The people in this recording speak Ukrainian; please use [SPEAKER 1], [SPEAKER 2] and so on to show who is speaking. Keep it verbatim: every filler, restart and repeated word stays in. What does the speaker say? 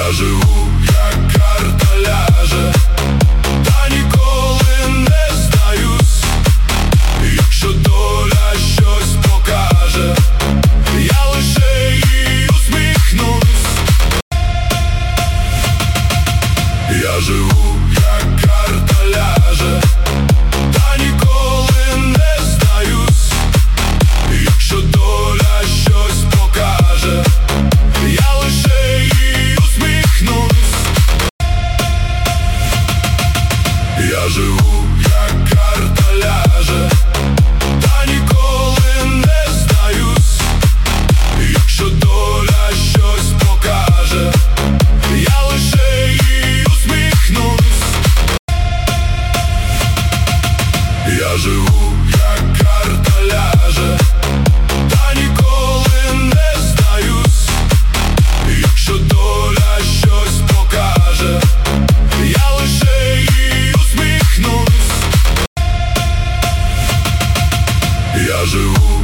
[SPEAKER 1] Я живу, як карта ляже, та ніколи не здаюсь. Якщо доля щось покаже, я лише їй усміхнусь. Я живу, як карта ляже, та ніколи не здаюсь. Якщо доля щось покаже, я лише їй усміхнусь. Я живу, як карта ляже, та ніколи не здаюсь. Якщо доля щось покаже, я лише їй усміхнусь. Я живу, як карта ляже, та ніколи не здаюсь. Якщо доля щось покаже, я лише їй усміхнусь. Я живу,